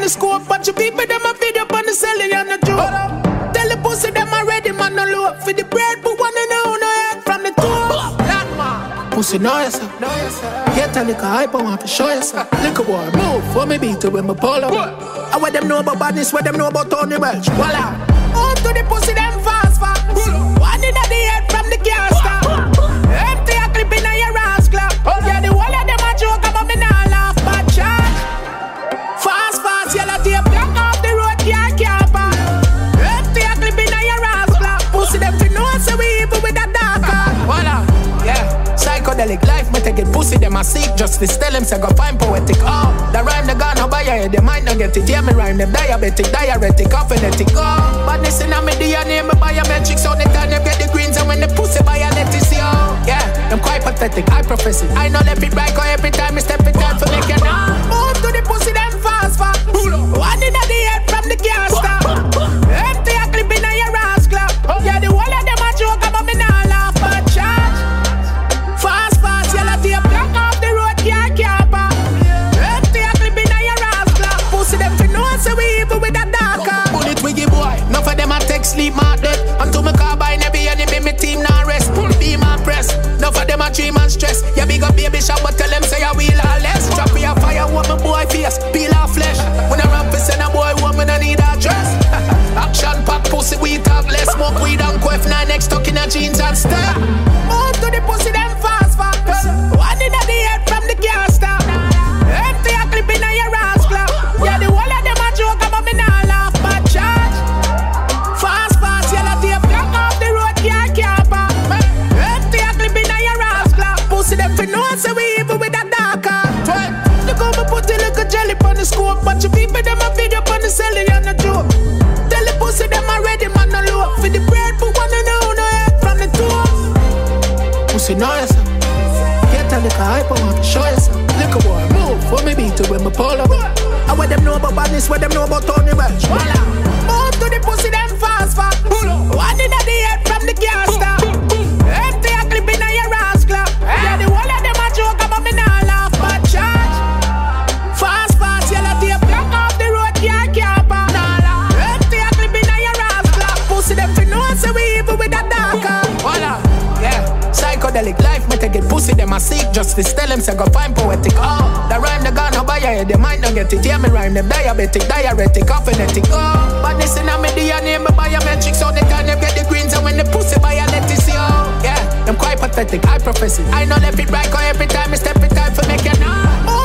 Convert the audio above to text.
the scope, but you people them a video on the selling and the joke. Tell the pussy them already, man, no look for the bread, but one and no head from the top. Pussy know yourself. Get a little hype, I want to show yourself. Little boy, move for me beat it with my polo. I want them know about badness, what them know about Tony Welch. Voila. On to the pussy, them fast. One in the head from the gas stop. Empty a clip in your ass club. Yeah, the whole of them a joke about me now laugh, but chat. Fast, yellow tape, block off the road, can't camp. Empty a clip in your ass club. Pussy them to know, so we evil with that dark. Voila. Yeah, psychedelic life, me take it pussy, them a seek justice. Tell them say go find poetic. Oh, the rhyme they gonna buy your head, they might not get it. Yeah, me rhyme them diabetic, diuretic, phonetic. Oh, but this in a me DNA, me biometrics. So the time them get the greens and when the pussy buy a lettuce, yo. Yeah, I'm quite pathetic, I profess it. I know left it right, cause every time I step it out for make it now. Move to the pussy, them fast. One in the head from the gas stop. Empty a clip in your ass club. Yeah, the whole of them a joke about me now laugh, but charge. Fast, yellow tape, block off the road, can't camp. Empty a clip in your ass club. Pussy them to know, so we evil with that darker. Bullet wiggy boy, none for them a take sleep mark dead. Until me car by every enemy, me team now rest. Be my press, none for them a dream and stress. Yeah, big up baby shop, but tell them say I will or less. Drop me a fire, want my boy face, peel off flesh. When I run for send a boy, woman I need a dress. Action pack pussy, we talk less. Smoke weed and quaff, 9X stuck in a jeans and step. Move to the pussy, them fast. One in the head from the gas stop. Empty a clip in your ass club. Yeah, the whole of them a joke about me now laugh, but charge. Fast, yellow tape, block off the road, can't camp. Empty a clip in your ass club. Pussy them for know, so we evil with that darker. Look how me put a little jelly on the scope, but you people them a video on the selling and the joke. Tell the pussy them already, man, no look for the bread, but one and no head from the top. Pussy know yourself. Get a little hype, I want to show yourself. Little boy, move for me beat it with my polo. I want them know about badness, what them know about Tony Welch. Voila. Move to the pussy, them fast. One in the head from the gas stop. Empty a clip in your ass club. Yeah, the whole of them a joke about me now laugh, but charge. Fast, yellow tape, block off the road, can't camp. Empty a clip in your ass club. Pussy them to know, so we evil with that darker. Voila. Yeah, psychedelic life, me take it pussy, them a seek justice. Tell them say go find poetic. Oh, the rhyme they gonna buy your head, they might not get it. Yeah, me rhyme them diabetic, diuretic, phonetic. Oh, but this in a me DNA, me biometrics. So they can't get the greens and when the pussy buy a lettuce, yo. Yeah, I'm quite pathetic, I profess it. I know left it right, cause every time I step it out for make it now.